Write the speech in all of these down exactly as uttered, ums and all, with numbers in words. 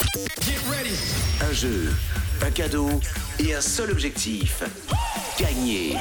Un jeu, un cadeau et un seul objectif. Gagner.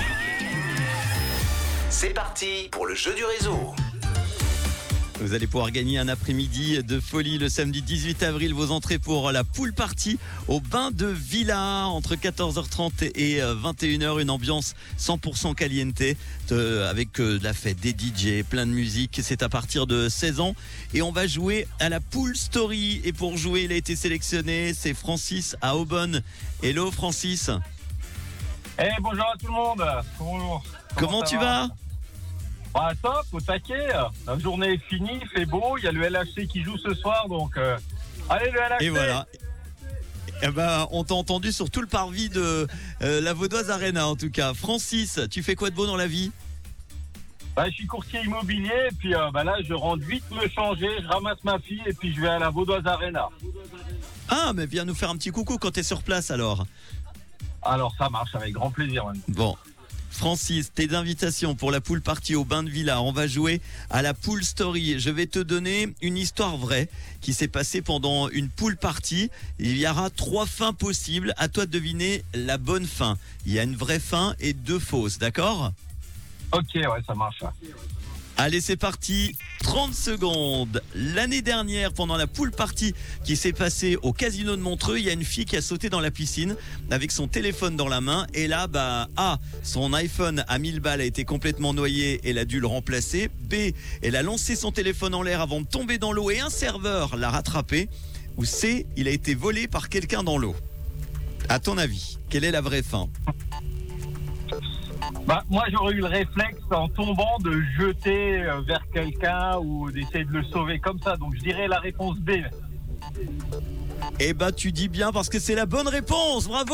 C'est parti pour le jeu du réseau. Vous allez pouvoir gagner un après-midi de folie le samedi dix-huit avril. Vos entrées pour la pool party au Bain de Villa entre quatorze heures trente et vingt et une heures. Une ambiance cent pour cent caliente avec de la fête, des D J, plein de musique. C'est à partir de seize ans et on va jouer à la pool story. Et pour jouer, il a été sélectionné. C'est Francis à Aubonne. Hello Francis. Hey, bonjour à tout le monde. Bonjour. Comment, Comment tu va, vas Ah, top, au taquet. La journée est finie, il fait beau. Il y a le L H C qui joue ce soir, donc euh, allez le L H C. Et voilà. Eh ben, on t'a entendu sur tout le parvis de euh, la Vaudoise Arena, en tout cas. Francis, tu fais quoi de beau dans la vie? Bah, je suis courtier immobilier, et puis euh, bah, là, je rentre vite me changer, je ramasse ma fille, et puis je vais à la Vaudoise Arena. Ah, mais viens nous faire un petit coucou quand t'es sur place, alors. Alors, ça marche, avec grand plaisir. Même. Bon. Francis, tes invitations pour la pool party au Bain de Villa. On va jouer à la pool story. Je vais te donner une histoire vraie qui s'est passée pendant une pool party. Il y aura trois fins possibles. À toi de deviner la bonne fin. Il y a une vraie fin et deux fausses, d'accord? Ok, ouais, ça marche. Allez, c'est parti. trente secondes. L'année dernière, pendant la pool party qui s'est passée au casino de Montreux, il y a une fille qui a sauté dans la piscine avec son téléphone dans la main. Et là, bah, A, son iPhone à mille balles a été complètement noyé. Elle a dû le remplacer. B, elle a lancé son téléphone en l'air avant de tomber dans l'eau et un serveur l'a rattrapé. Ou C, il a été volé par quelqu'un dans l'eau. À ton avis, quelle est la vraie fin? Bah, moi, j'aurais eu le réflexe en tombant de jeter vers quelqu'un ou d'essayer de le sauver comme ça. Donc, je dirais la réponse B. Eh ben, tu dis bien parce que c'est la bonne réponse. Bravo!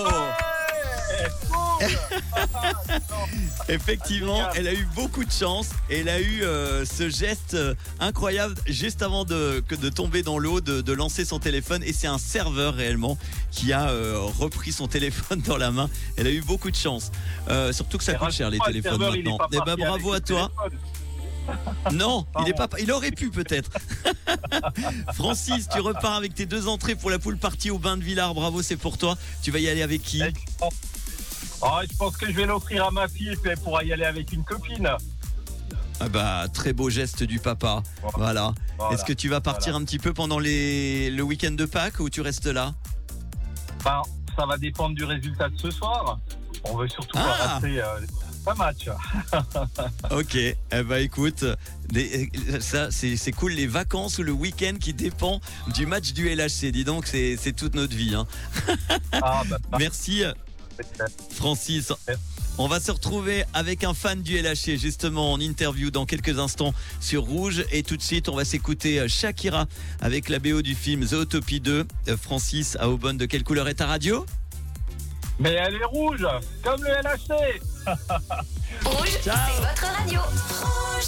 Ouais, Effectivement, elle a eu beaucoup de chance. Elle a eu euh, ce geste euh, incroyable juste avant de, de tomber dans l'eau, de, de lancer son téléphone. Et c'est un serveur réellement qui a euh, repris son téléphone dans la main. Elle a eu beaucoup de chance. Euh, surtout que ça coûte cher les téléphones serveur, maintenant. Eh ben, bravo à toi. Non, il est pas, il aurait pu peut-être. Francis, tu repars avec tes deux entrées pour la pool party au Bain de Villars. Bravo, c'est pour toi. Tu vas y aller avec qui? Oh, je pense que je vais l'offrir à ma fille et puis elle pourra y aller avec une copine. Ah bah, très beau geste du papa. Voilà. Voilà. Voilà. Est-ce que tu vas partir voilà. un petit peu pendant les... le week-end de Pâques ou tu restes là? Ben, ça va dépendre du résultat de ce soir. On veut surtout ah. pas rater euh, un match. Ok, eh ben écoute, des, ça c'est, c'est cool, les vacances ou le week-end qui dépend du match du L H C. Dis donc, c'est, c'est toute notre vie. Hein. Ah, bah, bah. Merci Francis. On va se retrouver avec un fan du L H C justement en interview dans quelques instants sur Rouge. Et tout de suite, on va s'écouter Shakira avec la B O du film The Utopie deux. Francis, à Aubonne, de quelle couleur est ta radio? Mais elle est rouge, comme le L H C. Rouge, c'est votre radio. Rouge.